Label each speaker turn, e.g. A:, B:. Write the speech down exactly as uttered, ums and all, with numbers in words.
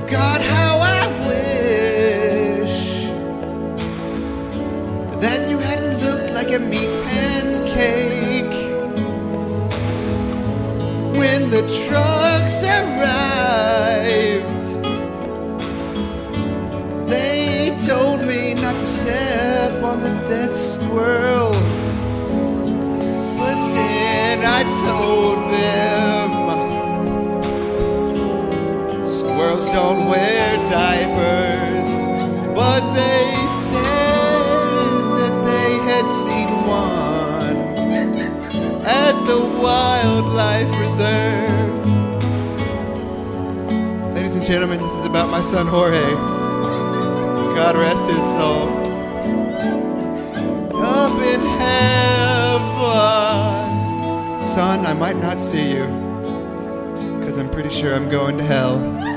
A: God, how I wish that you hadn't looked like a meat pancake when the trucks arrived. They told me not to step on the dead squirrel, but then I told them squirrels don't wear diapers, but they said that they had seen one at the Wildlife Reserve. Ladies and gentlemen, this is about my son Jorge. God rest his soul. Up in heaven. Son, I might not see you, because I'm pretty sure I'm going to hell.